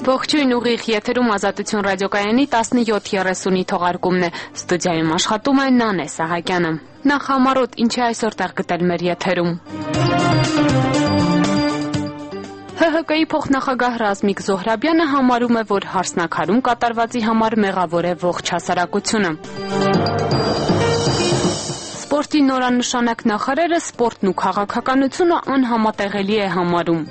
Ողջույն, ուղիղ եթերում Ազատություն ռադիոկայանի 17:30-ի թողարկումն է, ստուդիայում աշխատում է Նանե Սահակյանը։ Նախ համառոտ, ինչ է այսօր տեղ գտել մեր եթերում։ ՀՀԿ-ի փոխնախագահ Ռազմիկ Զոհրաբյանը համարում է, որ հարսնաքարում կատարվածի համար մեղավոր է ողջ հասարակությունը։ Սպորտի նորանշանակ նախարարը սպորտն ու քաղաքականությունը անհամատեղելի է համարում։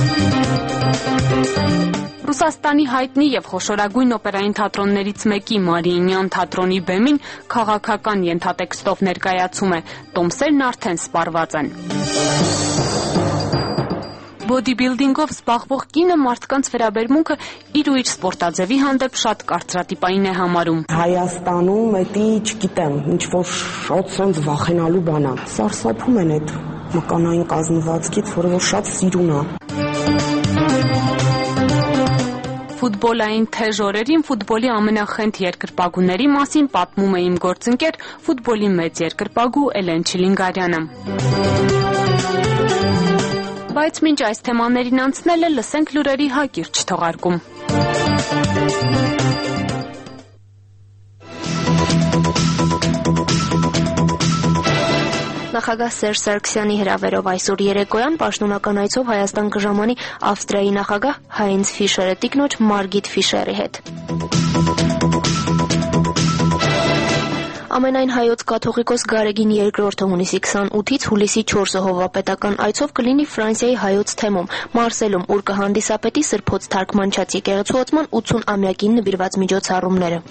Ռուսաստանի հայտնի եւ խոշորագույն օպերային թատրոններից մեկի Մարիինյան թատրոնի բեմին քաղաքական ենթատեքստով ներկայացում է. տոմսերն արդեն սպառված են։ Բոդիբիլդինգով զբաղվող կինը մարդկանց վերաբերմունքը իր ու իր սպորտաձևի հանդեպ շատ կարծրատիպային է համարում։ Հայաստանում էդի, չգիտեմ, ինչ որ շատ սենց վախենալու բան է։ Սարսափում են այդ մկանային կազմվածքից, որը որ շատ սիրուն է։ Ֆուտբոլային թեժ օրերին ֆուտբոլի ամենախենթ երկրպագուների մասին պատմում է իմ գործընկեր ֆուտբոլի մեծ երկրպագու Էլեն Չիլինգարյանը։ Բայց մինչ այս թեմաներին անցնելը լսենք լուրերի հակիրճ թողարկում։ Նախագահ Սերժ Սարգսյանի հրավերով այսօր երեկոյան պաշտոնական այցով Հայաստան կժամանի Ավստրիայի նախագահ Հայնց Ֆիշերը տիկնոջ Մարգիտ Ֆիշերի հետ։ Ամենայն հայոց կաթողիկոս Գարեգին II-ը հունիսի 28-ից հուլիսի 4-ը հովվապետական այցով կլինի Ֆրանսիայի հայոց թեմում, Մարսելում, ուր կհանդիսապետի Սրբոց թարգմանչած եկեղեցուացման 80-ամյակին նվիրված միջոցառումները։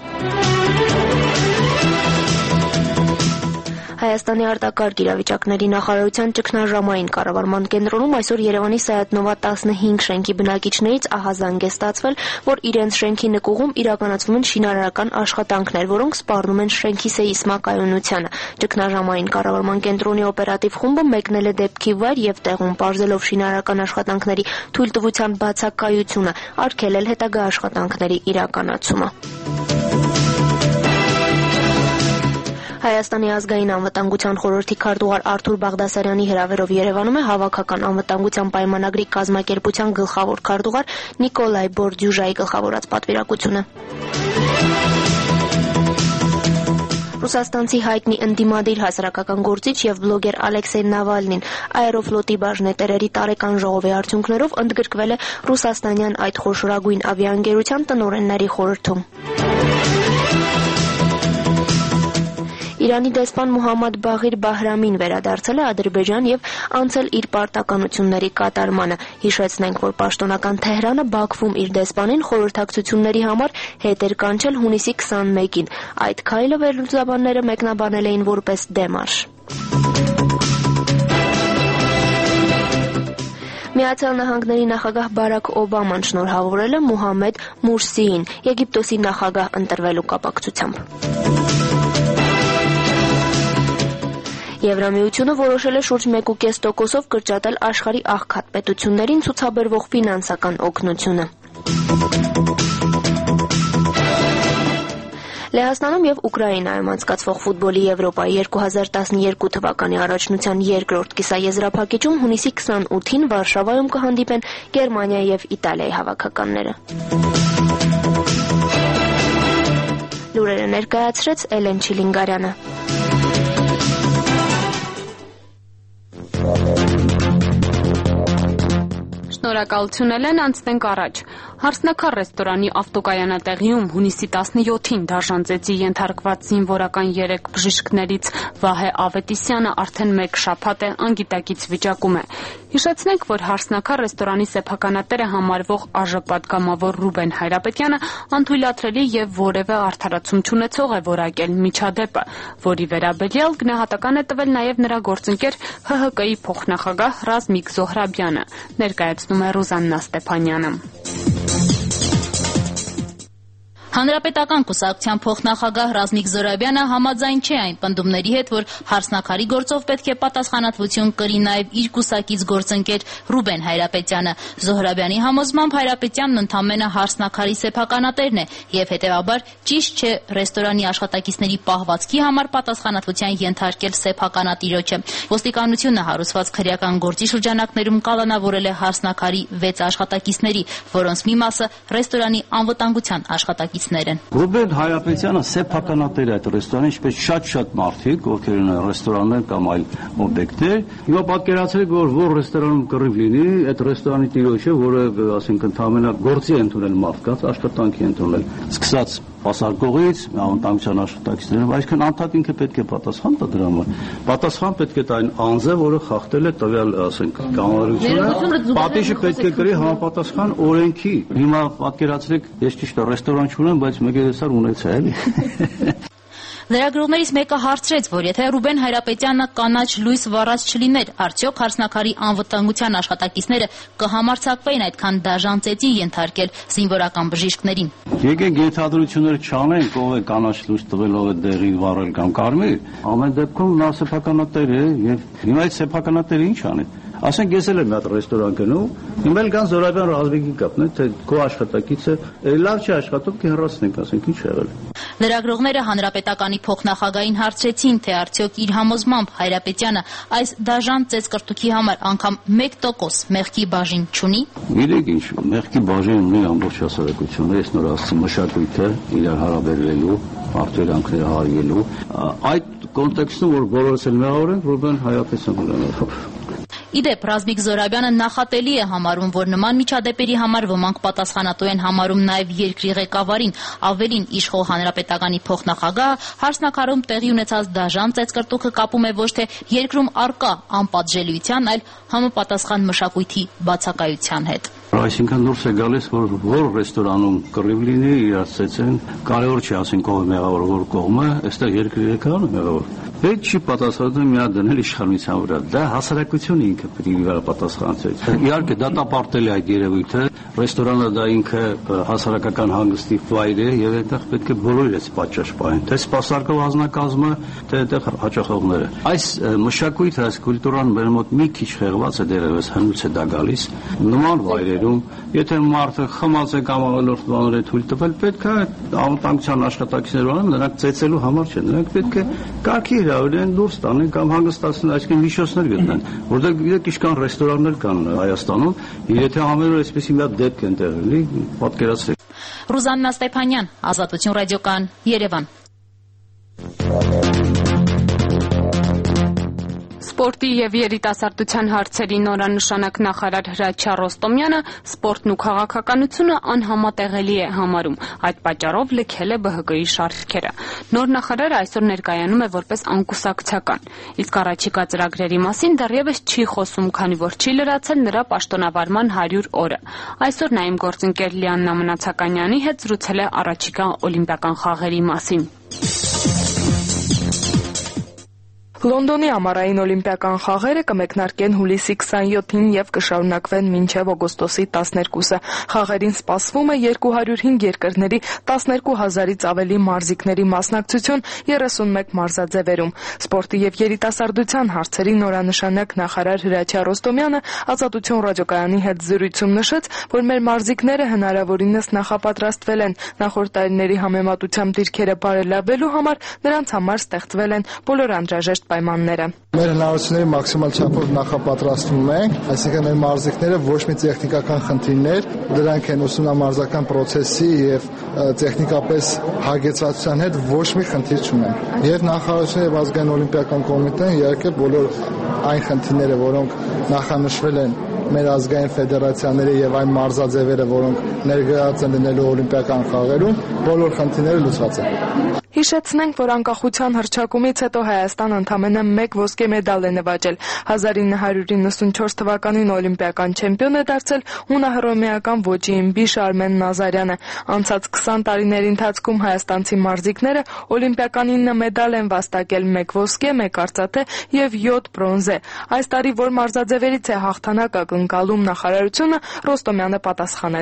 Հայաստանի արտակարգ իրավիճակների նախարարության ճգնաժամային կառավարման կենտրոնում այսօր Երևանի Սայաթ-Նովա 15 շենքի բնակիչներից ահազանգ է ստացվել, որ իրենց շենքի նկուղում իրականացվում են շինարարական աշխատանքներ, որոնք սպառնում են շենքի սեյսմակայունությանը։ Ճգնաժամային կառավարման կենտրոնի օպերատիվ խումբը մեկնել է դեպքի վայր եւ տեղում պարզելով շինարարական աշխատանքների թույլտվության բացակայությունը, արգելել հետագա աշխատանքների իրականացումը։ Հայաստանի ազգային անվտանգության խորհրդի քարտուղար Արթուր Բաղդասարյանի հրավերով Երևանում է հավաքական անվտանգության պայմանագրի կազմակերպության գլխավոր քարտուղար Նիկոլայ Բորդյուժայի գլխավորած պատվիրակությունը։ Ռուսաստանցի հայտնի ընդդիմադիր հասարակական գործիչ եւ բլոգեր Ալեքսեյ Նավալնին Աերոֆլոտի բաժնետերերի տարեկան ժողովի արդյունքներով ընդգրկվել է ռուսաստանյան այդ խոշորագույն ավիաընկերության տնօրենների խորհրդում։ Իրանի դեսպան Մուհամմադ Բաղիր Բահրամին վերադարձել է Ադրբեջան եւ անցել իր պարտականությունների կատարմանը։ Հիշեցնենք, որ պաշտոնական Թեհրանը Բաքվում իր դեսպանին խորհրդակցությունների համար հետ էր կանչել հունիսի 21-ին։ Այդ քայլը վերլուծաբանները մեկնաբանել էին որպես դեմարշ։ Միացյալ Նահանգների նախագահ Բարաք Օբաման շնորհավորել է Մուհամմեդ Մուրսիին Եգիպտոսի նախագահ ընտրվելու կապակցությամբ։ Եվրամիությունը որոշել է շուրջ 1.5%-ով կրճատել աշխարհի աղքատ պետություններին ցուցաբերվող ֆինանսական օգնությունը։ Լեհաստանում եւ Ուկրաինայում անցկացվող ֆուտբոլի Եվրոպայի 2012 թվականի առաջնության երկրորդ կիսաեզրափակիչում հունիսի 28-ին Վարշավայում կհանդիպեն Գերմանիայի եւ Իտալիայի հավաքականները։ Լուրերը ներկայացրեց Էլեն Չիլինգարյանը։ Շնորհակալություն Էլեն, անցնենք առաջ։ Հարսնաքար ռեստորանի ավտոկայանատեղիում հունիսի 17-ին դաժանծեցի ենթարկված զինվորական 3 բժիշկներից Վահե Ավետիսյանը արդեն 1 շաբաթ է անգիտակից վիճակում է։ Հիշեցնենք, որ հարսնաքար ռեստորանի սեփականատերը համարվող ԱԺ պատգամավոր Ռուբեն Հայրապետյանը անթույլատրելի եւ որևէ արդարացում չունեցող է որակել միջադեպը, որի վերաբերյալ գնահատական է տվել նաեւ նրա գործընկեր ՀՀԿ-ի փոխնախագահ Ռազմիկ Զոհրաբյանը, ներկայացնում է Ռուզաննա Ստեփանյանը։ Հանրապետական կուսակցության փոխնախագահ Ռազմիկ Զոհրաբյանը համաձայն չէ այն պնդումների հետ, որ հարսնաքարի գործով պետք է պատասխանատվություն կրի նաև իր կուսակից գործընկեր Ռուբեն Հայրապետյանը։ Զոհրաբյանի համոզմամբ Հայրապետյանն ընդամենը հարսնաքարի սեփականատերն է եւ հետեւաբար ճիշտ չէ ռեստորանի աշխատակիցների պահվածքի համար պատասխանատվության ենթարկել սեփականատիրոջը։ Ոստիկանությունը հարուցված քրեական գործի շրջանակներում կալանավորել է հարսնաքարի 6 աշխատակիցների, որոնց մի մասը ռեստորանի անվտանգության աշխատակիցներ են։ Ռուբեն Հայրապետյանը սեփականատեր է այդ ռեստորանի, ինչպես շատ մարդիկ, ովքեր ունեն ռեստորաններ կամ այլ օբյեկտներ։ Հիմա պատկերացրեք, որ ռեստորանում կռիվ լինի, այդ ռեստորանի տիրոջը, որը ասենք ընդհանրապես գործի է ընդունել մարդկանց, աշխատանքի ընդունել, սկսած պասարկողից, անվտանգության աշխատակիցներով, այսինքն անդադար ինքը պետք է պատասխան տա դրա համար։ Պատասխան պետք է տա այն անձը, որը խախտել է տվյալ, ասենք, կամավորությունը, պատիժը պետք է կրի համապատասխան օրենքի։ Հիմա պատկերացրեք, ես ճիշտ է ռեստորան չունեմ, բայց մեկ էսար ունեցա, էլի։ Լրագրողներից մեկը հարցրեց, որ եթե Ռուբեն Հայրապետյանը կանաչ լույս վառած չլիներ, արդյոք հարսնաքարի անվտանգության աշխատակիցները կհամարձակվեին այդքան դաժան ծեծի ենթարկել զինվորական բժիշկներին։ Եկեք ենթադրություններ չանենք, ով է կանաչ լույս տվել, ով է դեղին վառել կամ կարմիր, ամեն դեպքում նա սեփականատեր է եւ հիմա այդ սեփականատերը ինչ անի։ Ասենք ես էլ եմ այդ ռեստորան գնում, հիմա էլ կան Զոհրաբյան Ռազմիկի կապն է, թե քո աշխատակիցը լավ չի աշխատում, կհեռացնենք, ասենք ինչ եղել։ Լրագրողները Հանրապետականի փոխնախագահին հարցրեցին, թե արդյոք իր համոզմամբ Հայրապետյանը այս դաժան ծեծկրտուքի համար անգամ 1% մեղքի բաժին չունի։ Գիտեք ինչ, մեղքի բաժին ունի ամբողջ հասարակությունը, ես նոր ասացի մշակույթը իրար հարաբերվելու, արտերանգները հարգելու, այդ կոնտեքստում, որ բոլորս էլ մեղավոր են, Ռուբեն Հայրապետյանը։ Իդեպ Ռազմիկ Զոհրաբյանը նախատելի է համարում, որ նման միջադեպերի համար ոմանք պատասխանատու են համարում նաև երկրի ղեկավարին, ավելին իշխող Հանրապետականի փոխնախագահը հարսնաքարում տեղի ունեցած դաժան ծեծկրտուքը կապում է ոչ թե երկրում առկա անպատժելիության, այլ համապատասխան մշակույթի բացակայության հետ։ Այսինքն դուրս է գալիս, որ ռեստորանում կռիվ լինի, իրացեցեն, կարևոր չի ասենք ով է մեղավոր, որ կողմը, այստեղ երկրի ղեկավարն է մեղավոր։ Պետք չի պատասխանատվություն միա դնել իշխանության վրա։ Դա հասարակությունը ինքը պետք է պատասխանատվի։ Իհարկե դատապարտել է այդ երևույթը, ռեստորանը դա ինքը հասարակական հանգստի վայր է եւ այդտեղ պետք է բոլորը այս պատճառ պահեն, թե սպասարկող անձնակազմը, թե այդտեղ հաճախողները։ Այս մշակույթը, այս կուլտուրան մեր մոտ մի քիչ խեղված է դերևս, հնուց է դա գալիս։ Նման վայրերում, եթե մարդը խմած է կամ ավելորդ բաներ է թույլ տվել, պետք է անվտանգության աշխատակիցներ ունեն, նրանք ծեծելու համար չեն, նրանք պետք է կարգի հրավիրեն, դուրս տանեն կամ հանգստացնեն, այսինքն միջոցներ գտնեն, որտեղ գիտեք ինչքան ռեստորաններ կան Հայաստանում, եթե ամեն օր այսպեսի մի հատ դեպք են տեղի, պատկերացրեք։ Ռուզաննա Ստեփանյան, Ազատություն ռադիոկայան, Երևան։ Սպորտի եւ երիտասարդության հարցերի նորանշանակ նախարար Հրաչյա Ռոստոմյանը սպորտն ու քաղաքականությունը անհամատեղելի է համարում։ Այդ պատճառով լքել է ԲՀԿ-ի շարքերը։ Նոր նախարարը այսօր ներկայանում է որպես անկուսակցական։ Իսկ առաջիկա ծրագրերի մասին դեռևս չի խոսում, քանի որ չի լրացել նրա պաշտոնավարման 100 օրը։ Այսօր նա իմ գործընկեր Լիաննա Մնացականյանի հետ զրուցել է առաջիկա օլիմպիական խաղերի մասին։ Լոնդոնի ամառային օլիմպիական խաղերը կմեկնարկեն հուլիսի 27-ին եւ կշարունակվեն մինչեւ օգոստոսի 12-ը։ Խաղերին սպասվում է 205 երկրների 12000-ից ավելի մարզիկների մասնակցություն 31 մարզաձևերում։ Սպորտի եւ երիտասարդության հարցերի նորանշանակ նախարար Հրաչյա Ռոստոմյանը Ազատություն ռադիոկայանի հետ զրույցում նշեց, որ մեր մարզիկները հնարավորինս նախապատրաստվել են նախորդ տարիների համեմատությամբ դիրքերը բարելավելու համար, նրանց համար ստեղծվել են բոլոր անհրաժեշտ պայմանները։ Մեր հնարավորությունների մաքսիմալ չափով նախապատրաստվում ենք, այսինքն մեր մարզիկները ոչ մի տեխնիկական խնդիրներ, դրանք են ուսումնամարզական process-ի եւ տեխնիկապես հագեցվածության հետ ոչ մի խնդիր չունեն։ Եվ նախարարությունը եւ ազգային օլիմպիական կոմիտեն իհարկե բոլոր այն խնդիրները, որոնք նախանշվել են մեր ազգային ֆեդերացիաների եւ այն մարզաձևերը, որոնք ներկայացած են լինելու օլիմպիական խաղերում, բոլոր խնդիրները լուծված են։ Հիշեցնենք, որ անկախության հռչակումից հետո Հայաստանը ընդամենը 1 ոսկե մեդալ է նվաճել։ 1994 թվականին օլիմպիական չեմպիոն է դարձել հունահռոմեական ոճի իմբիշ Արմեն Նազարյանը։ Անցած 20 տարիների ընթացքում հայաստանցի մարզիկները օլիմպիական 9 մեդալ են վաստակել՝ 1 ոսկե, 1 արծաթե եւ 7 բրոնզե։ Այս տարի որ մարզաձևերից է հաղթանակ ակնկալում նախարարությունը, Ռոստոմյանը պատասխանեց։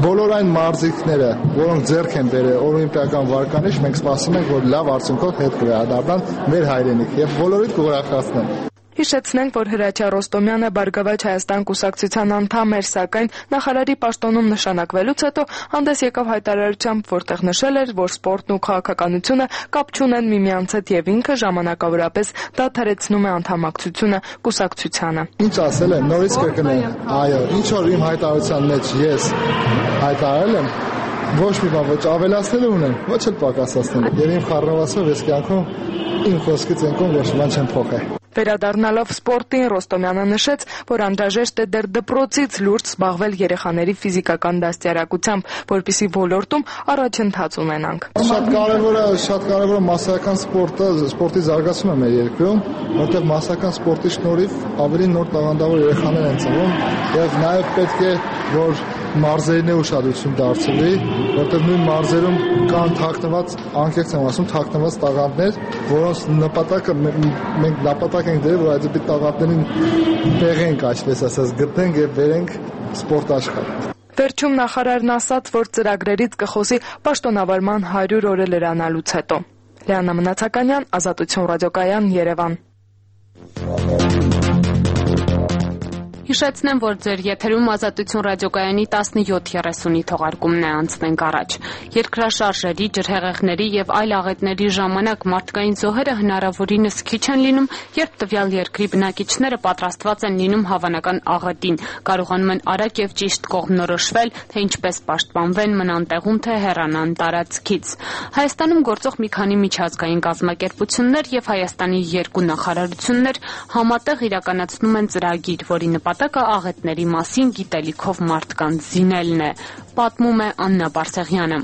բոլոր այն մարզիկները, որոնք ձեռք են բերել օլիմպիական վարկանիշ, մենք սպասում ենք, որ լավ արդյունքով հետ կվերադառնան մեր հայրենիք եւ բոլորիդ կուրախացնեն։ Հիշեցնենք, որ Հրաչյա Ռոստոմյանը Բարգավաճ Հայաստան կուսակցության անդամ էր, սակայն նախարարի պաշտոնում նշանակվելուց հետո հանդես եկավ հայտարարությամբ, որտեղ նշել էր, որ սպորտն ու քաղաքականությունը կապ չունեն միմյանց հետ եւ ինքը ժամանակավորապես դադարեցնում է անդամակցությունը կուսակցությանը։ Ինչ ասել եմ, նորից կրկնեմ, այո, ինչ որ իմ հայտարարության մեջ ես հայտարարել եմ, ոչ մի բան ոչ ավելացնել ունեմ, ոչ էլ պակասացնել։ Եվ իմ խառնվածով ես կյանքում իմ խոսքից ենքոն ոչ բան չեմ փոխել։ Վերադառնալով սպորտին, Ռոստոմյանը նշեց, որ անհրաժեշտ է դեռ դպրոցից լուրջ զբաղվել երեխաների ֆիզիկական դաստիարակությամբ, որպեսզի ոլորտում առաջընթաց ունենանք։ Շատ կարևոր է մասսայական սպորտի զարգացումը մեր երկրում, որտեղ մասսայական սպորտի շնորհիվ ավելի նոր տաղանդավոր երեխաներ են ծնվում եւ նաեւ պետք է որ մարզերին է ուշադրություն դարձվի, որտեղ նույն մարզերում կան թաքնված, անկեղծ եմ ասում, թաքնված տաղանդներ, որոնց նպատակը մենք նպատակ ենք դրել, որ այդ տաղանդներին տեղենք այսպես ասած գտնենք եւ վերենք սպորտ աշխարհ։ Վերջում նախարարն ասաց, որ ծրագրերից կխոսի պաշտոնավարման 100 օրը լրանալուց հետո։ Լիանա Մնացականյան, Ազատություն ռադիոկայան, Երևան։ Հիշեցնեմ, որ ձեր եթերում Ազատություն ռադիոկայանի 17:30-ի թողարկումն է, անցնենք առաջ։ Երկրաշարժերի, ջրհեղեղների եւ այլ աղետների ժամանակ մարդկային զոհերը հնարավորինս քիչ են լինում, երբ տվյալ երկրի բնակիչները պատրաստված են լինում հավանական աղետին, կարողանում են արագ եւ ճիշտ կողմնորոշվել, թե ինչպես պաշտպանվեն, մնան տեղում, թե հեռանան տարածքից։ Հայաստանում գործող մի քանի միջազգային կազմակերպություններ եւ Հայաստանի 2 նախարարություններ համատեղ իրականացնում են ծրագիր, որի նպատակը աղետների մասին գիտելիքով մարդկանց զինելն է, պատմում է Աննա Բարսեղյանը։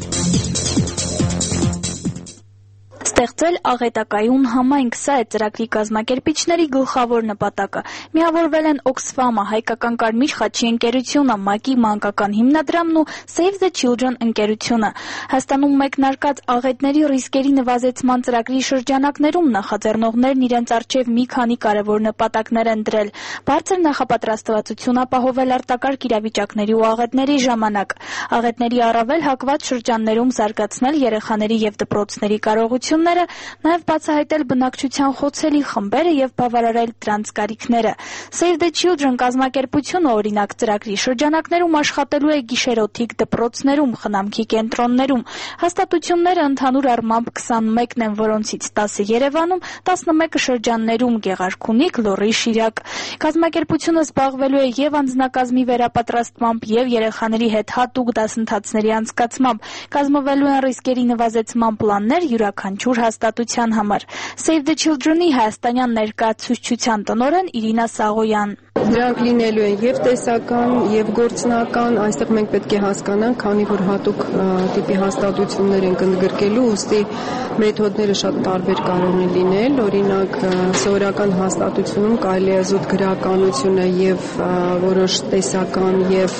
Ստեղծել աղետակայուն համայնք, սա է ծրագրի կազմակերպիչների գլխավոր նպատակը։ Միավորվել են Oxfam-ը, Հայկական Կարմիր խաչի ընկերությունը, ՄԱԿ-ի մանկական հիմնադրամն ու Save the Children ընկերությունը։ Հայաստանում մեկնարկած աղետների ռիսկերի նվազեցման ծրագրի շրջանակներում նախաձեռնողներն իրենց առջև մի քանի կարևոր նպատակներ են դրել։ Բարձր նախապատրաստվածություն ապահովել արտակարգ իրավիճակների ու աղետների ժամանակ, աղետների առավել հակված շրջաններում զարգացնել երեխաների եւ դպրոցների կարողությունները, նաև բացահայտել բնակչության խոցելի խմբերը եւ բավարարել դրանց կարիքները։ Save the Children կազմակերպությունը օրինակ ծրագրի շրջանակներում աշխատելու է գիշերօթիկ դպրոցներում, խնամքի կենտրոններում։ Հաստատությունները ընդհանուր առմամբ 21-ն են, որոնցից 10-ը Երևանում, 11-ը շրջաններում՝ Գեղարքունիք, Լոռի, Շիրակ։ Կազմակերպությունը զբաղվելու է եւ անձնակազմի վերապատրաստմամբ եւ երեխաների հետ հատուկ դասընթացների անցկացմամբ։ Կազմվելու են ռիսկերի նվազեցման պլաններ յուրաքանչյուր հաստատության համար։ Save the Children-ի հայաստանյան ներկայացուցչության տնօրեն Իրինա Սաղոյան։ Դրանք լինելու են եւ տեսական, եւ գործնական, այստեղ մենք պետք է հասկանանք, քանի որ հատուկ տիպի հաստատություններ են ընդգրկելու, ուստի մեթոդները շատ տարբեր կարող են լինել, օրինակ սովորական հաստատությունում կարելի է զուտ գրականությունը եւ որոշ տեսական եւ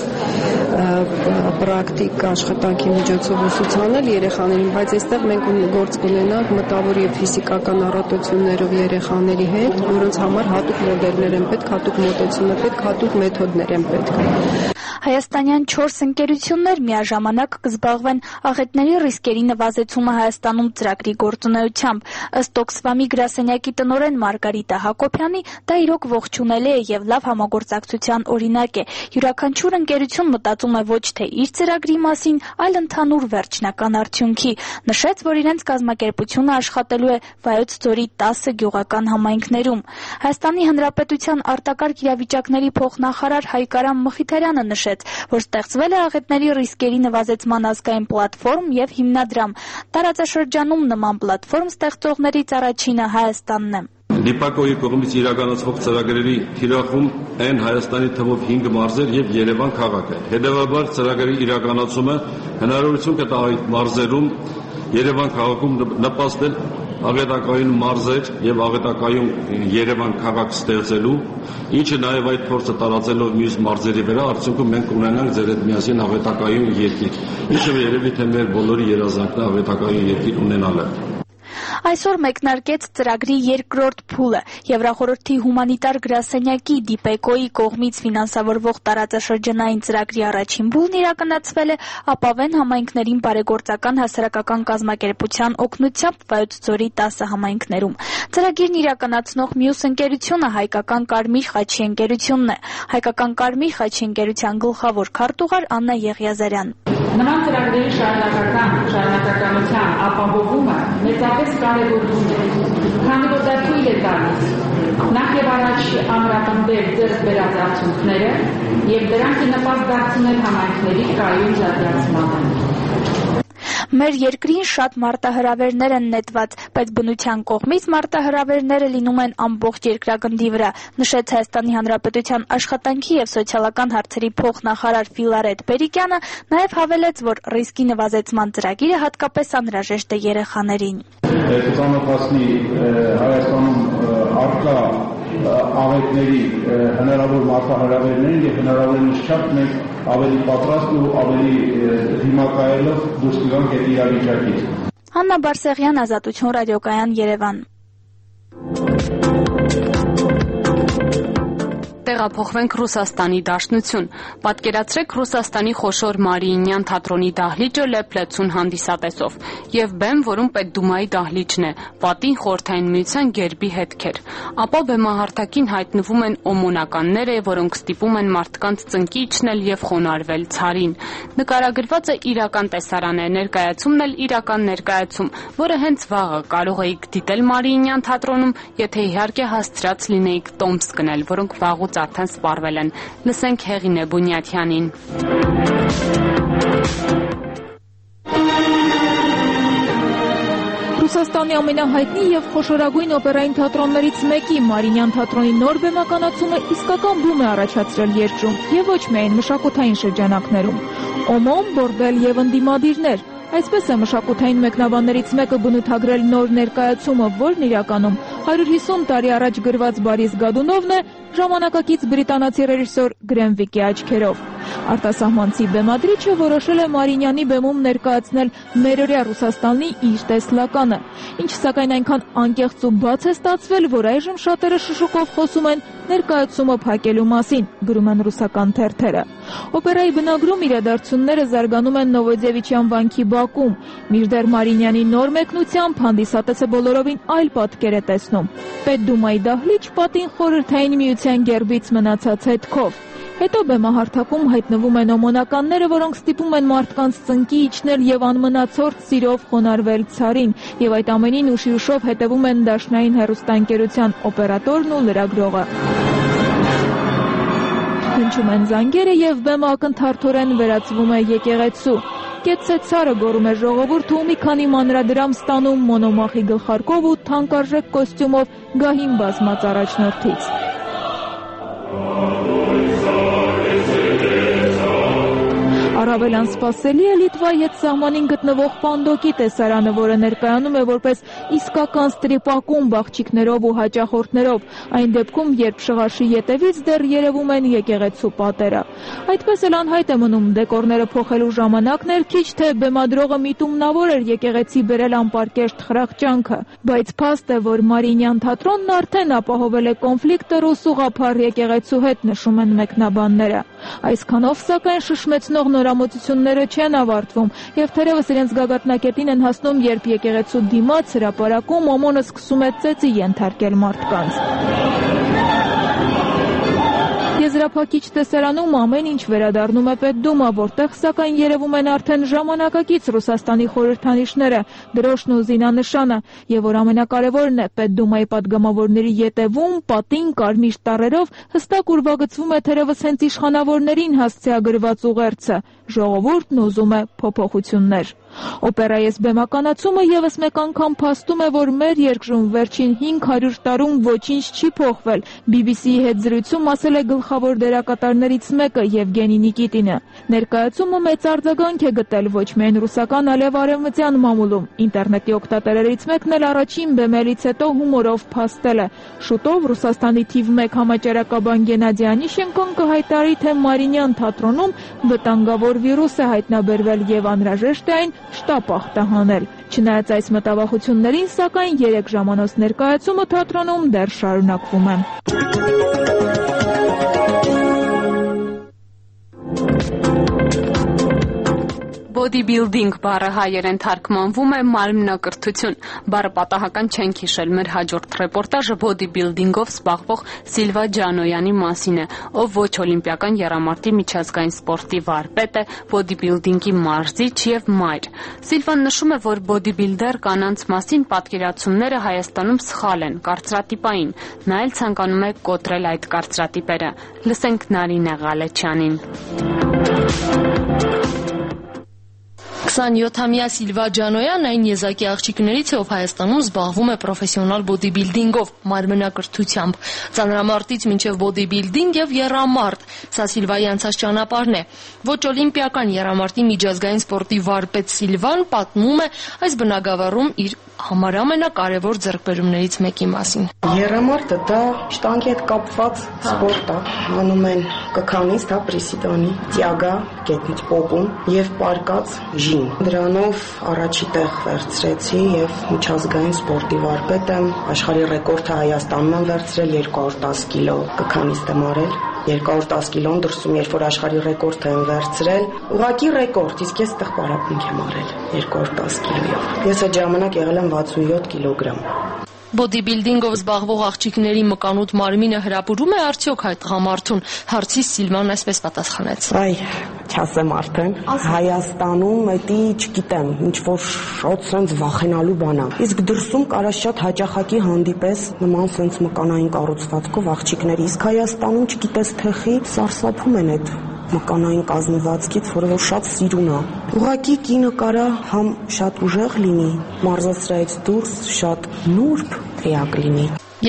պրակտիկ աշխատանքի միջոցով ուսուցանել երեխաներին, բայց այստեղ մենք գործ կունենանք մտավոր եւ ֆիզիկական առատություններով երեխաների հետ, որոնց համար հատուկ մոդելներ են պետք, հատուկ մոտեցումներ պետք, հատուկ մեթոդներ են պետք։ Հայաստանյան 4 ընկերություններ միաժամանակ կզբաղվեն աղետների ռիսկերի նվազեցումը Հայաստանում ծրագրի գործունեությամբ։ Ըստ Oxfam-ի գրասենյակի տնօրեն Մարգարիտա Հակոբյանի, դա իրոք ողջունելի է եւ լավ համագործակցության օրինակ է։ Յուրաքանչյուր ընկերություն մտածում է ոչ թե իր ծրագրի մասին, այլ ընդհանուր վերջնական արդյունքի։ Նշեց, որ իրենց կազմակերպությունը աշխատելու է Վայոց ձորի 10 գյուղական համայնքներում։ Հայաստանի Հանրապետության արտակարգ իրավիճակների փոխնախարար Հայկարամ Մխիթարյանը նշեց, որ ստեղծվել է աղետների ռիսկերի նվազեցման ազգային պլատֆորմ եւ հիմնադրամ։ Տարածաշրջանում նման պլատֆորմ ստեղծողներից առաջինը Հայաստանն է։ Դիպակոյի կողմից իրականացվող ծրագրերի թիրախում են Հայաստանի թվով 5 մարզեր եւ Երևան քաղաքը։ Հետևաբար ծրագրի իրականացումը հնարավորություն կտա այդ մարզերում Երևան քաղաքում նպաստել աղետակայուն մարզեր եւ աղետակայուն Երևան քաղաք ստեղծելու, ինչը նաեւ այդ փորձը տարածելով մյուս մարզերի վրա, արդյունքում մենք ունենանք ձեր հետ միասին աղետակայուն երկիր, ինչը երևի թե մեր բոլորի երազանքն է աղետակայուն երկիր ունենալը։ Այսօր մեկնարկեց ծրագրի երկրորդ փուլը։ Եվրախորհրդի հումանիտար գրասենյակի DPECO-ի կողմից ֆինանսավորվող տարածաշրջանային ծրագրի առաջին փուլն իրականացվել է ապավեն համայնքներին բարեգործական հասարակական կազմակերպության օգնությամբ Վայոց ձորի 10 համայնքներում։ Ծրագիրն իրականացնող մյուս ընկերությունը Հայկական Կարմիր խաչի ընկերությունն է։ Հայկական Կարմիր խաչի ընկերության գլխավոր քարտուղար Աննա Եղիազարյան։ Նման ծրագրերի շարունակականության ապահովումը մեծապես կարևորում է, քանի որ դա թույլ է տալիս նախ եւ առաջ ամրապնդել ձեռք բերած արդյունքները եւ դրանք նպաստ դարձնել համայնքների կայուն զարգացմանը։ Մեր երկրին շատ մարտահրավերներ են նետված, բայց բնության կողմից մարտահրավերները լինում են ամբողջ երկրագնդի վրա, նշեց Հայաստանի Հանրապետության աշխատանքի եւ սոցիալական հարցերի փոխնախարար Ֆիլարետ Բերիկյանը, նաեւ հավելեց, որ ռիսկի նվազեցման ծրագիրը հատկապես անհրաժեշտ է երեխաներին։ Ցուցանոթացնի Հայաստանում առկա աղետների հնարավոր մարտահրավերներին եւ հնարավորինս չափ մենք ավելի պատրաստ ու ավելի դիմակայելով դուրս գանք այդ իրավիճակից։ Աննա Բարսեղյան, Ազատություն ռադիոկայան, Երևան։ Տեղափոխվենք Ռուսաստանի Դաշնություն։ Պատկերացրեք Ռուսաստանի խոշոր Մարիինյան թատրոնի դահլիճը լեփլեցուն հանդիսատեսով եւ բեմ, որում Պետդումայի դահլիճն է, պատին Խորհրդային Միության գերբի հետքեր։ Ապա բեմահարթակին հայտնվում են օմոնականները, որոնք ստիպում են մարդկանց ծնկի իջնել եւ խոնարհվել ցարին։ Նկարագրվածը իրական տեսարան է, ներկայացումն էլ իրական ներկայացում, որը հենց վաղը կարող էիք դիտել Մարիինյան թատրոնում, եթե իհարկե հասցրած լինեիք տոմս գնել, որոնք վաղուց արդեն սպառվել են։ Լսենք Հեղինե Բունյաթյանին։ Ռուսաստանի ամենահայտնի եւ խոշորագույն օպերային թատրոններից մեկի Մարիինյան թատրոնի նոր բեմականացումը իսկական բում է առաջացրել երկրում եւ ոչ միայն մշակութային շրջանակներում։ Օմոն, բորդել եւ ընդդիմադիրներ։ Այսպես է մշակութային մեկնաբաններից մեկը բնութագրել նոր ներկայացումը, որն իրականում 150 տարի առաջ գրված Բարիս Գադունովն է, ժամանակակից բրիտանացի ռեժիսոր Գրենվիկի աչքերով։ Արտասահմանցի բեմադրիչը որոշել է Մարիինյանի բեմում ներկայացնել մերօրյա Ռուսաստանի իր տեսլականը, ինչը սակայն այնքան անկեղծ ու բաց է ստացվել, որ այժմ շատերը շշուկով խոսում են ներկայացումը փակելու մասին, գրում են ռուսական թերթերը։ Օպերայի բնագրում իրադարձությունները զարգանում են Նովոդևիչյան վանքի բակում, մինչդեռ Մարիինյանի նոր մեկնությամբ հանդիսատեսը բոլորովին այլ պատկեր է տեսնում։ Պետդումայի դահլիճ պատին Խորհրդային Միության գերբից մնացած հետքով։ Հետո բեմահարթակում հայտնվում են օմոնականները, որոնք ստիպում են մարդկանց ծնկի իջնել եւ անմնացորդ սիրով խոնարհվել ցարին, եւ այդ ամենին ուշի-ուշով հետևում են դաշնային հեռուստաընկերության օպերատորն ու լրագրողը։ Հնչում են զանգերը եւ բեմը ակնթարթորեն վերածվում է եկեղեցու։ Կեցցե ցարը գոռում է ժողովուրդը ու մի քանի մանրադրամ ստանում մոնոմախի գլխարկով ու թանկարժեք կոստյումով գահին բազմած առաջնորդից։ Առավել անսպասելի է Լիտվայի հետ սահմանին գտնվող Պանդոկի տեսարանը, որը ներկայանում է որպես իսկական ստրիպ-ակումբ աղջիկներով ու հաճախորդներով, այն դեպքում, երբ շղարշի ետևից դեռ երևում են եկեղեցու պատերը։ Այդպես էլ անհայտ է մնում դեկորները փոխելու ժամանակն էր, քիչ թե բեմադրողը միտումնավոր էր եկեղեցի բերել անպարկեշտ խրախճանքը, բայց փաստ է, որ Մարիինյան թատրոնն արդեն ապահովել է կոնֆլիկտը ռուս ուղղափառ եկեղեցու հետ, նշում են մեկնաբանները։ Այսքանով սակայն շշմեցնող նորամուծությունները չեն ավարտվում եւ թերևս իրենց գագաթնակետին են հասնում, երբ եկեղեցու դիմաց հրապարակում օմոնը սկսում է ծեծի ենթարկել մարդկանց։ Եզրափակիչ տեսարանում ամեն ինչ վերադառնում է Պետդումա, որտեղ սակայն երևում են արդեն ժամանակակից Ռուսաստանի խորհրդանիշները, դրոշն ու զինանշանը, եւ որ ամենակարևորն է, Պետդումայի падգամավորների ետևում պատին կարմիր տառերով հստակ ուրվագծվում է թերևս հենց իշխանավորներին հասցեագրված ուղերձը. ժողովուրդն ուզում է փոփոխություններ։ Օպերայի բեմականացումը եւս մեկ անգամ փաստում է, որ մեր երկրում վերջին 500 տարում ոչինչ չի փոխվել։ BBC-ի հետ զրույցում ասել է գլխավոր դերակատարներից մեկը Եվգենի Նիկիտինը։ Ներկայացումը մեծ արձագանք է գտել ոչ միայն ռուսական, այլև արևմտյան մամուլում։ Ինտերնետի օգտատերերից մեկն էլ առաջին բեմելից հետո հումորով փաստել է. շուտով Ռուսաստանի թիվ 1 համաճարակաբան Գենադի Անիշենկոն կհայտարարի, թե Մարիինյան թատրոնում վտանգավոր վիրուս է հայտնաբերվել եւ անհրաժեշտ է այն շտապ հանել։ Չնայած այս մտավախություններին, սակայն 3 ժամանոց ներկայացումը թատրոնում դեռ շարունակվում է։ Bodybuilding բառը հայերեն թարգմանվում է մարմնակրթություն։ Բառը պատահական չենք հիշել, մեր հաջորդ ռեպորտաժը bodybuilding-ով զբաղվող Սիլվա Ջանոյանի մասին է, ով ոչ օլիմպիական եռամարտի միջազգային սպորտի վարպետ է, bodybuilding-ի մարզիչ եւ մայր։ Սիլվան նշում է, որ bodybuilder կանանց մասին պատկերացումները Հայաստանում սխալ են, կարծրատիպային։ Նա էլ ցանկանում է կոտրել այդ կարծրատիպերը։ Լսենք Նարինե Ղալեչյանին։ 27-ամյա Սիլվա Ջանոյանն այն եզակի աղջիկներից է, ով Հայաստանում զբաղվում է պրոֆեսիոնալ բոդիբիլդինգով, մարմնակրթությամբ, ծանրամարտից մինչև բոդիբիլդինգ եւ եռամարտ։ Սա Սիլվայի անցած ճանապարհն է։ Ոչ օլիմպիական եռամարտի միջազգային սպորտի վարպետ Սիլվան պատմում է այս բնագավառում իր համար ամենակարևոր ձեռքբերումներից մեկի մասին։ Եռամարտը դա շտանգի հետ կապված սպորտ է, անում են կքանից, դա պրիսիդանի, տիագա, գետնից պոպում եւ պարկած ժին։ Դրանով առաջի տեղ վերցրեցի եւ միջազգային սպորտի վարպետ եմ, աշխարհի ռեկորդը Հայաստանում եմ վերցրել 210 կիլո կքանից եմ արել։ 210 կիլոն դրսում, երբ որ աշխարհի ռեկորդ եմ վերցրել, ուղղակի ռեկորդ, իսկ ես այդտեղ պարապմունք եմ արել 210 կիլոյով։ Ես այդ ժամանակ եղել եմ 67 կիլոգրամ։ Բոդիբիլդինգով զբաղվող աղջիկների մկանուտ մարմինը հրապուրում է արդյոք այդ տղամարդուն, հարցի Սիլվան այսպես պատասխանեց։ Այ, չասեմ արդեն, Հայաստանում էդի չգիտեմ, ինչ որ շատ սենց վախենալու բան է։ Իսկ դրսում կարա շատ հաճախակի հանդիպես նման սենց մկանային կառուցվածքով աղջիկների, իսկ Հայաստանում չգիտես թեխի սարսափում են այդ մկանային կազմվածքից, որը որ շատ սիրուն է։ Ուղղակի կինը կարա համ շատ ուժեղ լինի, մարզասրահից դուրս շատ նուրբ էակ լինի։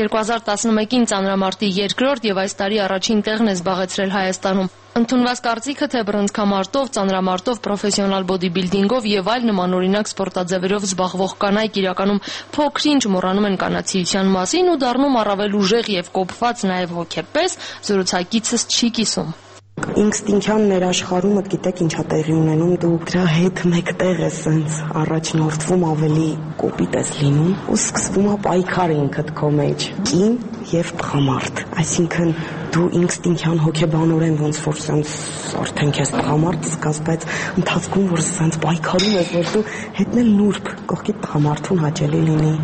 2011-ին ծանրամարտի երկրորդ եւ այս տարի առաջին տեղն է զբաղեցրել Հայաստանում։ Ընդունված կարծիքը, թե բռնցքամարտով, ծանրամարտով, պրոֆեսիոնալ բոդիբիլդինգով եւ այլ նմանօրինակ սպորտաձևերով զբաղվող կանայք իրականում փոքր-ինչ մոռանում են կանացիության մասին ու դառնում առավել ուժեղ եւ կոփված նաեւ հոգեպես, զրուցակիցս չի կիսում։ Ինստինկտյան ներաշխարհումը գիտեք ինչա տեղի ունենում, դու դրա հետ մեկտեղ ես սենց առաջնորդվում, ավելի կոպիտ ես լինում ու սկսվում է պայքար ինքդ քո մեջ, կին եւ տղամարդ։ Այսինքն դու ինստինկտյան հոգեբանորեն ոնց որ սենց արդեն քեզ տղամարդ զգաս, բայց ընթացքում որ սենց պայքարում ես, որ դու հետն էլ նուրբ կողքի տղամարդուն հաճելի լինի։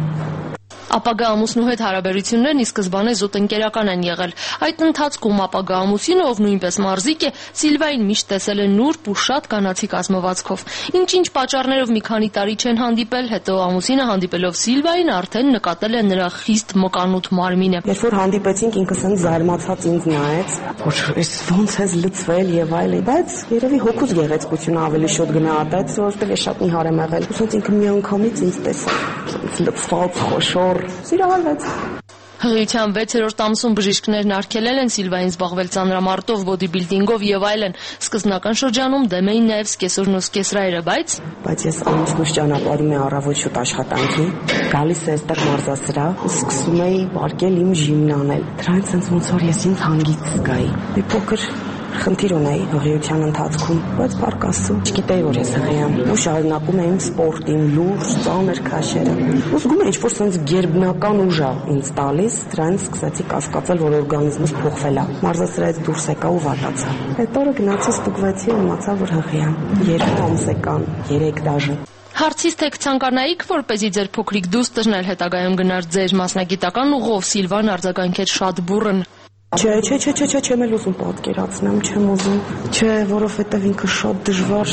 Ապագա ամուսնու հետ հարաբերություններն ի սկզբանե զուտնկերական են եղել։ Այդ ընթացքում ապագա ամուսինը, ով նույնպես մարզիկ է, Սիլվային միշտ տեսել է նուրբ ու շատ կանացի կազմվածքով։ Ինչ-ինչ պատճառներով մի քանի տարի չեն հանդիպել, հետո ամուսինը հանդիպելով Սիլվային արդեն նկատել է նրա խիստ մկանուտ մարմինը։ Երբ որ հանդիպեցինք, ինքը սենց զարմացած ինձ նայեց, որ այս ոնց ես լծվել եւ այլն, բայց երևի հոգուց գեղեցկությունը ավելի շուտ գնահատեց, որովհետեւ ես շատ նիհար եմ եղել։ Ուսած ինքը միանգամից ինձ տեսավ, լծված, խոշոր սիրահարվեց։ Հղիության 6-րդ ամսում բժիշկներն արգելել են Սիլվային զբաղվել ծանրամարտով, բոդիբիլդինգով եւ այլն։ Սկզբնական շրջանում դեմ էին նաեւ սկեսուրն ու սկեսրայրը, բայց ես ամուսնուս ճանապարհում եմ առավոտ շուտ աշխատանքի, գալիս է այստեղ մարզասրահ, սկսում էի վարկել իմ ժիմն անել։ Դրանից sense ոնց որ ես ինձ հանգիստ զգայի։ Մի փոքր խնդիր ունեի հղիության ընթացքում, բայց փառք Աստծո, չգիտեի որ ես հղի եմ։ Ու շարունակում եմ սպորտին, լուրջ, ծանր քաշերը։ Ու զգում եմ ինչ-որ sense գերբնական ուժ է ինձ տալիս, դրանից սկսեցի կասկածել, որ օրգանիզմս փոխվել է։ Մարզասրահից դուրս եկա ու վատացա։ Այդ օրը գնացի ստուգվեցի ու իմացա, որ հղի եմ։ 2 ամս եկան, 3 դաժե։ Հարցից թե կցանկանայիք, որպեսզի ձեր փոքրիկ դուստրն էլ հետագայում գնար ձեր մասնագիտական ուղով, Սիլվան արձագանքեց շատ բուռն։ Չէ, չեմ էլ ուզում պատկերացնեմ, չեմ ուզում։ Չէ, որովհետև ինքը շատ դժվար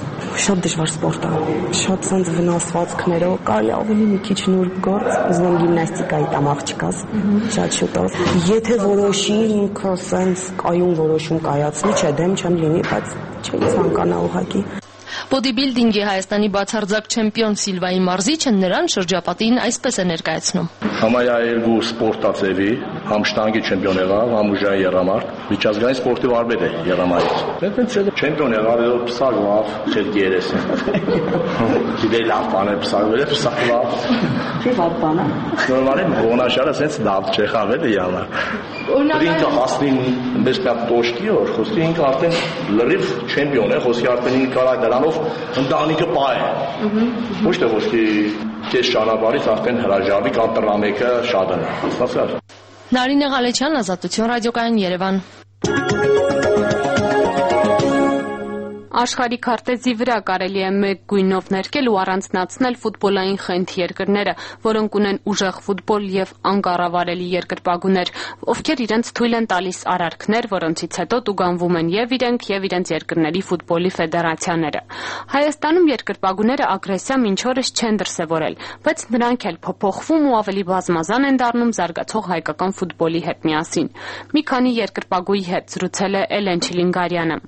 սպորտ է։ Շատ սենց վնասվածքներով, կարելի ավելի մի քիչ նուրբ գործ, ուզում եմ գիմնաստիկայի տամ աղջկաս, շատ շուտով։ Եթե որոշի ինքը սենց կայուն որոշում կայացնի, չէ, դեմ չեմ լինի, բայց չէի ցանկանա ուղղակի։ Բոդիբիլդինգի Հայաստանի բացարձակ չեմպիոն Սիլվայի մարզիչը նրան շրջապատին այսպես է ներկայացնում։ Համարյա 2 սպորտաձևի, համ շտանգի չեմպիոն եղավ, համ ուժային եռամարտ, միջազգային սպորտի վարպետ է եռամարից։ Այդպես էլ չեմպիոն եղավ, պսակվավ, չեր երես է։ Գիտեի լավ բան է պսակվել է, պսակվավ։ Չի վատ բան է։ Նորմալ է, ողնաշարը սենց լավ չեղավ էլ է յալա։ Ինքը հասնին մեզ կապ տոշկի որ խոսքի ինքը արդեն լրիվ չեմպիոն է, խոսքի արդեն ինքը կարա դրանով ընտանիքը պա է։ Ոչ թե խոսքի կես ճանապարհից արդեն հրաժարվի կամ տրամեկը շատ է։ Հասկացա՞ր։ Նարինե Ղալեչյան, Ազատություն ռադիոկայան, Երևան։ Աշխարհի քարտեզի վրա կարելի է մեկ գույնով ներկել ու առանձնացնել ֆուտբոլային խենթ երկրները, որոնք ունեն ուժեղ ֆուտբոլ եւ անկառավարելի երկրպագուներ, ովքեր իրենց թույլ են տալիս արարքներ, որոնցից հետո տուգանվում են եւ իրենք եւ իրենց երկրների ֆուտբոլի ֆեդերացիաները։ Հայաստանում երկրպագուները ագրեսիա մինչ օրս չեն դրսևորել, բայց նրանք էլ փոփոխվում ու ավելի բազմազան են դառնում զարգացող հայկական ֆուտբոլի հետ միասին։ Մի քանի երկրպագուի հետ զրուցել է Էլեն Չիլինգարյանը։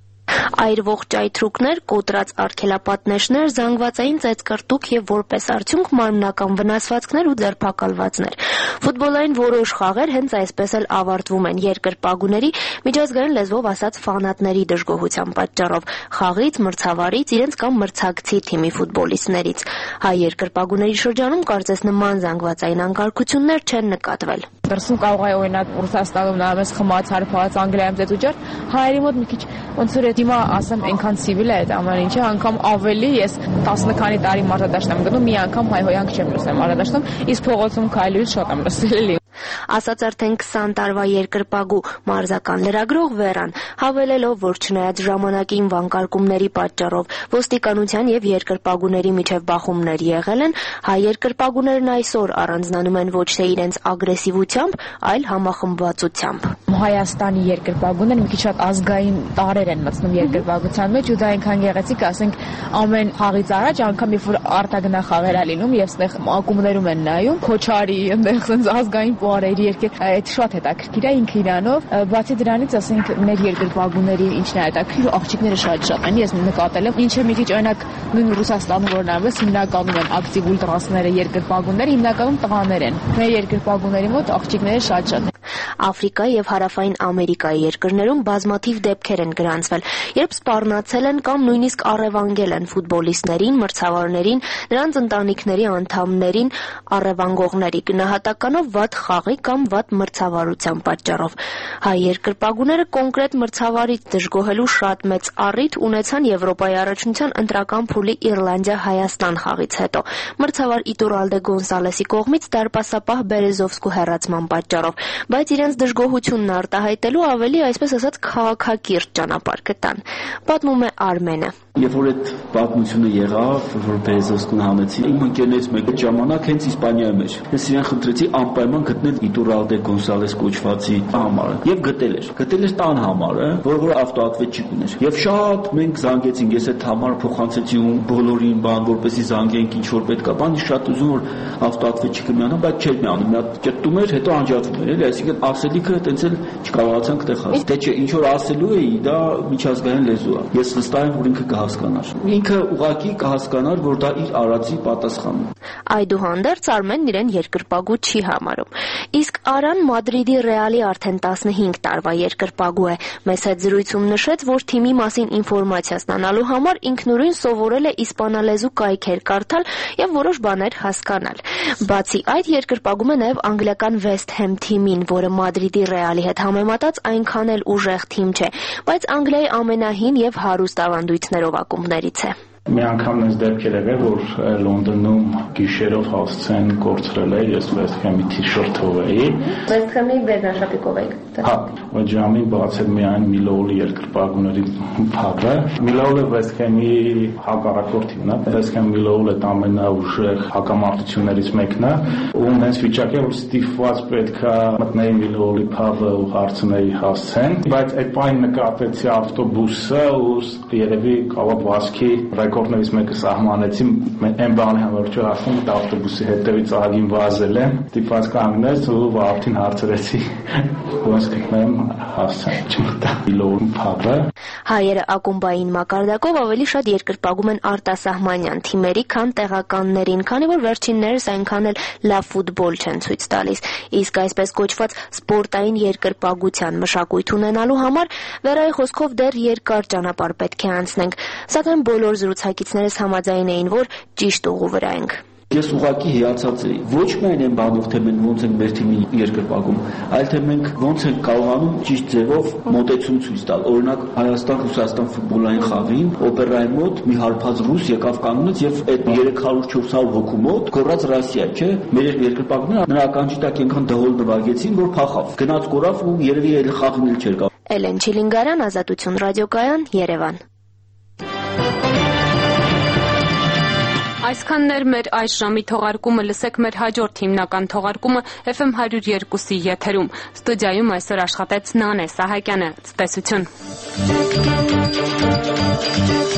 Այրվող ճայթրուկներ, կոտրած արգելապատնեշներ, զանգվածային ծեծկռտուք եւ որպես արդյունք մարմնական վնասվածքներ ու ձերբակալվածներ։ Ֆուտբոլային որոշ խաղեր հենց այսպես էլ ավարտվում են երկրպագուների, միջազգային լեզվով ասած ֆանատների դժգոհության պատճառով, խաղից, մրցավարից, իրենց կամ մրցակցի թիմի ֆուտբոլիստներից։ Հայ երկրպագուների շրջանում կարծես նման զանգվածային անկարգություններ չեն նկատվել։ Դրսում կարող է օրինակ Ռուսաստանում նայես խմած, հարփած, Անգլիայում ծեծուջար, հայերի մոտ մի քիչ ոնց որ դիմա ասեմ այնքան ցիվիլ է այդ ամեն ինչը, անգամ ավելի ես 10 քանի տարի մարտադաշտ եմ գնում, մի անգամ հայհոյանք չեմ լսել մարտադաշտում, իսկ փողոցում քայլելուց շատ եմ լսել։ Ասաց արդեն 20 տարվա երկրպագու մարզական լրագրող Վերան, հավելելով, որ չնայած ժամանակին վանկարկումների պատճառով ոստիկանության եւ երկրպագուների միջև բախումներ եղել են, հայ երկրպագուներն այսօր առանձնանում են ոչ թե իրենց ագրեսիվությամբ, այլ համախմբվածությամբ։ Հայաստանի երկրպագուներն մի քիչ շատ ազգային տարեր են մտնում երկրպագության մեջ ու դա այնքան գեղեցիկ, ասենք ամեն խաղից առաջ անգամ երբ որ արտագնա խաղեր է լինում եւ այդտեղ ակումբներում են նայում, Քոչարի, այնտեղ sense ազգային պոարերի երկեր, այդ շատ հետաքրքիր է ինքը իրանով, բացի դրանից ասենք մեր երկրպագուների ինչն է հետաքրքիր, աղջիկները շատ են, ես նկատել եմ, ինչը մի քիչ օրինակ նույն Ռուսաստանում որ նայես հիմնականում են ակտիվ ուլտրասները երկրպագուները, հիմնականում տղաներ են։ Մեր երկրպագուների մոտ աղջիկները շատ են։ Աֆրիկա եւ Հարավային Ամերիկայի երկրներում բազմաթիվ դեպքեր են գրանցվել, երբ սպառնացել են կամ նույնիսկ առևանգել են ֆուտբոլիստներին, մրցավարներին, նրանց ընտանիքների անդամներին, առևանգողների գնահատականով վատ խաղի կամ վատ մրցավարության պատճառով։ Հայ երկրպագուները կոնկրետ մրցավարից դժգոհելու շատ մեծ առիթ ունեցան Եվրոպայի առաջնության ընտրական փուլի Իռլանդիա-Հայաստան խաղից հետո։ Մրցավար Իտուրալդե Գոնսալեսի կողմից դարպասապահ Բերեզովսկու հեռացման պատճառով, բայց իրենց դժգոհությունն արտահայտելու ավելի այսպես ասած քաղաքակիրթ ճանապարհ գտան, պատմում է Արմենը։ Երբ որ այդ պատմությունը եղավ, որ Բերեզովսկուն հանեցին, իմ ընկերներից մեկը ժամանակ հենց Իսպանիայում էր։ Ես իրեն խնդրեցի անպայման գտնել Իտուրալդե Գոնսալես կոչվածի համարը եւ գտել էր տան համարը, որ ավտոատվետչիկ ուներ։ Եվ շատ մենք զանգեցինք, ես այդ համարը փոխանցեցի ու բոլորին բան, որպեսզի զանգենք ինչ որ պետք է, բան շատ ուզում որ ավտոատվետչիկը միանա, բայց չէր միանում։ Մի հատ ճտտում էր, հետո անջատվում էր, էլի, այսինքն ասելիքը տենց էլ չկարողացանք տեղ հասնել։ Դե չէ, ինչ որ ասելու էի, դա միջազգային լեզու է։ Ես վստահ եմ, որ ինքը կհասկանար։ Ինքը ուղղակի կհասկանար, որ դա իր արածի պատասխանն է։ Այդուհանդերձ Արմենն իրեն երկրպագու չի համարում։ Իսկ Արան Մադրիդի Ռեալի արդեն 15 տարվա երկրպագու է։ Մեծ հետ զրույցում նշեց, որ թիմի մասին ինֆորմացիա ստանալու համար ինքնուրույն սովորել է իսպանալեզու կայքեր կարդալ եւ որոշ բաներ հասկանալ։ Բացի այդ, երկրպագում է նաեւ անգլիական West Ham թիմին, որը Մադրիդի Ռեալի հետ համեմատած այնքան էլ ուժեղ թիմ չէ, բայց Անգլիայի ամենահին եւ հարուստ ավանդույթներով ակումբներից է։ Մի անգամ այս դեպքեր եղել, որ Լոնդոնում գիշերով հասցեն կորցրել է, ես West Ham-ի թիշերթով էի։ West Ham-ի վերնաշապիկով եք։ Հա, այդ ժամին բացել միայն Միլոուլի երկրպագուների փակը։ Միլոուլը West Ham-ի հակառակորդ թիմն է։ West Ham Միլոուլը ամենաուժեղ հակամարտություններից մեկն է, ու նենց վիճակ է, որ ստիպված պետքա մտնեի Միլոուլի փաբը ու հարցնեի հասցեն, բայց այդ պայն նկատեցի ավտոբուսը ու երևի կարող վազքի ռեկորդներից մեկը սահմանեցի, այն բանի համար չէ ասում, դա ավտոբուսի հետևից ահագին վազել եմ, ստիպված կանգնեց ու վարդին հարցրեցի, ոնց գտնեմ հասցան չմտա Միլոուլի փաբը։ Հայերը ակումբային մակարդակով ավելի շատ երկրպագում են արտասահմանյան թիմերի, քան տեղականներին, քանի որ վերջիններս այնքան էլ լավ ֆուտբոլ չեն ցույց տալիս։ Իսկ այսպես կոչված սպորտային երկրպագության մշակույթ ունենալու համար Վերայի խոսքով դեռ երկար ճանապարհ պետք է անցնենք, սակայն բոլոր զրուցակիցներս համաձայն էին, որ ճիշտ ուղու վրա ենք։ Ես ուղղակի հիացած էի։ Ոչ միայն այն բանով, թե մենք ոնց ենք մեր թիմի երկրպագում, այլ թե մենք ոնց ենք կարողանում ճիշտ ձևով մոտեցում ցույց տալ։ Օրինակ Հայաստան-Ռուսաստան ֆուտբոլային խաղին օպերայի մոտ մի հարբած ռուս եկավ կանգնեց եւ այդ 300-400 հոգու մոտ գոռաց Ռասիա, չէ՞։ Մեր երկրպագները նրա ականջի տակ այնքան դհոլ նվագեցին, որ փախավ։ Գնաց կորավ ու երևի այլ խաղին չէր գա։ Էլեն Չիլինգարյան, Ազատություն ռադիոկայան, Երևան։ Այսքանն էր մեր այս ժամի թողարկումը, լսեք մեր հաջորդ հիմնական թողարկումը FM 102-ի եթերում։ Ստուդիայում այսօր աշխատեց Նանե Սահակյանը։ Ցտեսություն։